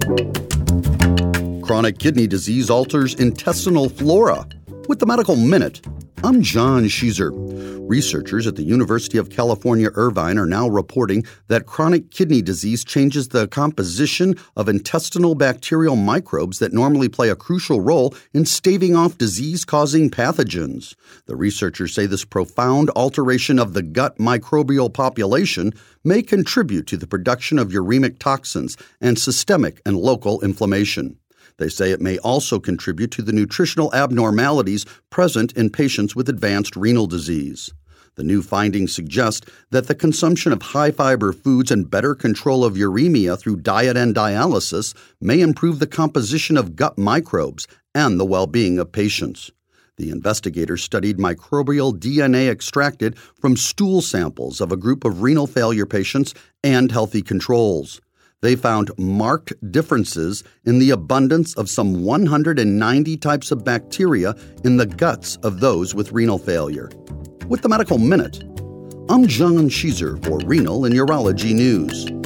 Chronic kidney disease alters intestinal flora. With the Medical Minute, I'm John Sheezer. Researchers at the University of California, Irvine are now reporting that chronic kidney disease changes the composition of intestinal bacterial microbes that normally play a crucial role in staving off disease-causing pathogens. The researchers say this profound alteration of the gut microbial population may contribute to the production of uremic toxins and systemic and local inflammation. They say it may also contribute to the nutritional abnormalities present in patients with advanced renal disease. The new findings suggest that the consumption of high-fiber foods and better control of uremia through diet and dialysis may improve the composition of gut microbes and the well-being of patients. The investigators studied microbial DNA extracted from stool samples of a group of renal failure patients and healthy controls. They found marked differences in the abundance of some 190 types of bacteria in the guts of those with renal failure. With the Medical Minute, I'm John Sheezer for Renal and Urology News.